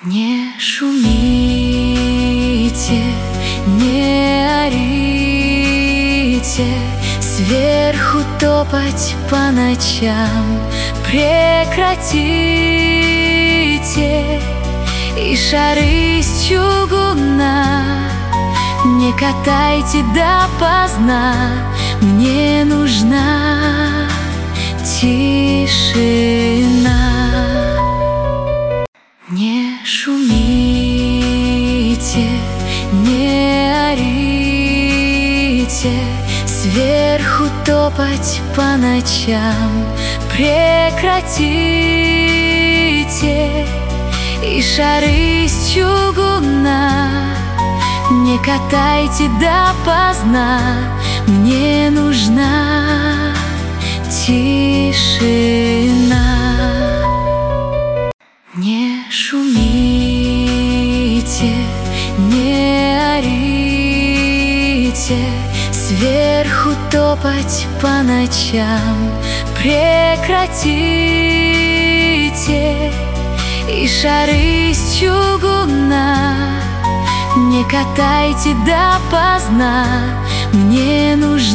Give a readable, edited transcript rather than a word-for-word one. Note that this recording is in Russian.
Не шумите, не орите, сверху топать по ночам прекратите. И шары из чугуна не катайте допоздна, мне нужна тишина. Не шумите, не орите, сверху топать по ночам прекратите. И шары из чугуна не катайте допоздна, мне нужна тишина. Не шумите, не орите, сверху топать по ночам прекратите. И шары из чугуна не катайте допоздна, мне нужна